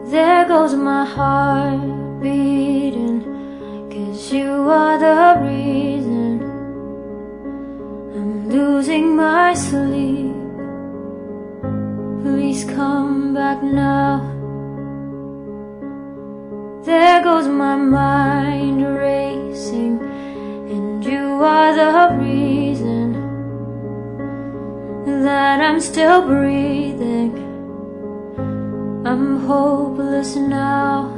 There goes my heart beating, 'cause you are the reason I'm losing my sleep. Please come back now. There goes my mind racing, and you are the reason that I'm still breathing. I'm hopeless now.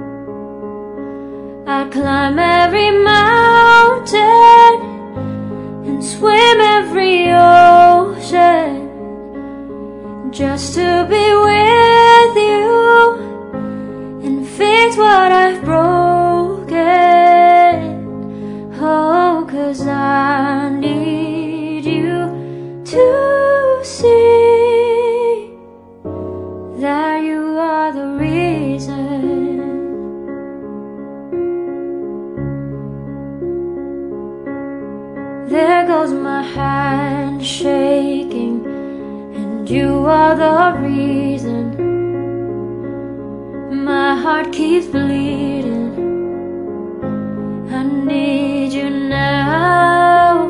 I'd climb every mountain and swim every ocean just to be with you and fix what I've broken. Oh, 'cause I need you to see that you are the reason. There goes my hand shaking, and you are the reason my heart keeps bleeding. I need you now.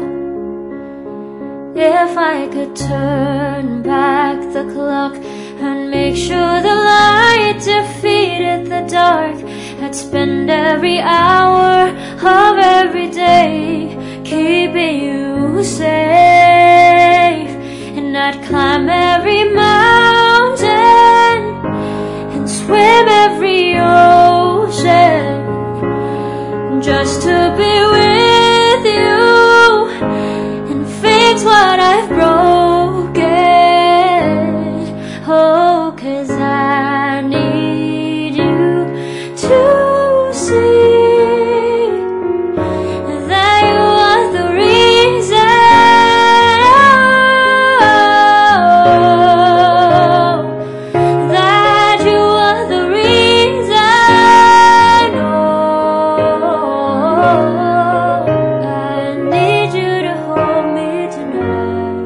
If I could turn back the clock and make sure the light defeated the dark, I'd spend every hour of every day keeping you safe. And I'd climb every mountain and swim every ocean just to be with you and fix what I've broken. Oh, 'cause I need you to see that you are the reason. That you are the reason. Oh, I need you to hold me tonight.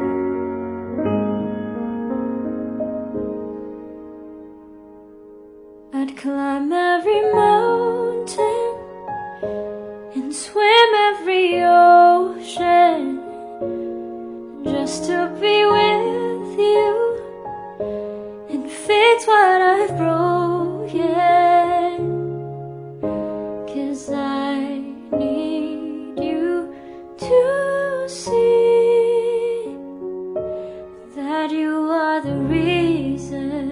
I'd climb every mountain and swim every ocean just to be with you and fix what I've broken. 'Cause I need you to see that you are the reason.